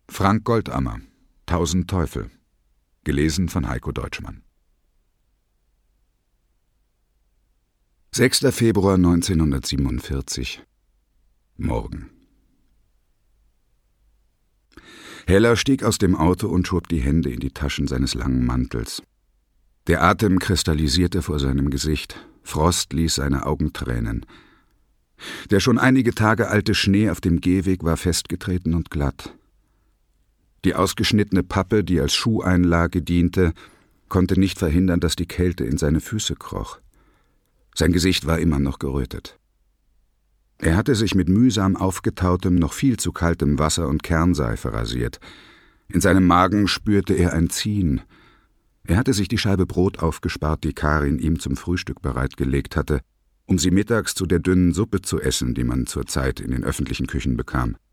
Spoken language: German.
Frank Goldammer, 1000 Teufel. Gelesen von Heiko Deutschmann. 6. Februar 1947. Morgen. Heller stieg aus dem Auto und schob die Hände in die Taschen seines langen Mantels. Der Atem kristallisierte vor seinem Gesicht, Frost ließ seine Augen tränen. Der schon einige Tage alte Schnee auf dem Gehweg war festgetreten und glatt. Die ausgeschnittene Pappe, die als Schuheinlage diente, konnte nicht verhindern, dass die Kälte in seine Füße kroch. Sein Gesicht war immer noch gerötet. Er hatte sich mit mühsam aufgetautem, noch viel zu kaltem Wasser und Kernseife rasiert. In seinem Magen spürte er ein Ziehen. Er hatte sich die Scheibe Brot aufgespart, die Karin ihm zum Frühstück bereitgelegt hatte, um sie mittags zu der dünnen Suppe zu essen, die man zurzeit in den öffentlichen Küchen bekam.